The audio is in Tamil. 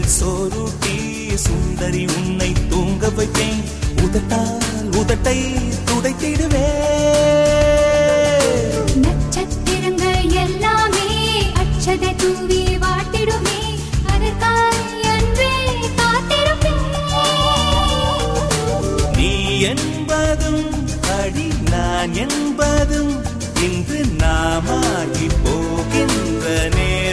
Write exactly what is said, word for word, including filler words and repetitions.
சோறுட்டி சுந்தரி உன்னை தூங்க வைப்பேன். உதட்டால் உதட்டை துடைத்திடுவே. நட்சத்திரங்கள் எல்லாமே அச்சதை தூவி வாட்டிடுமே. அதற்காய் அன்றே காத்திருப்பேன். நீ என்பதும் அடி நான் என்பதும் இன்று நாமாகி போகின்ற நேரம்.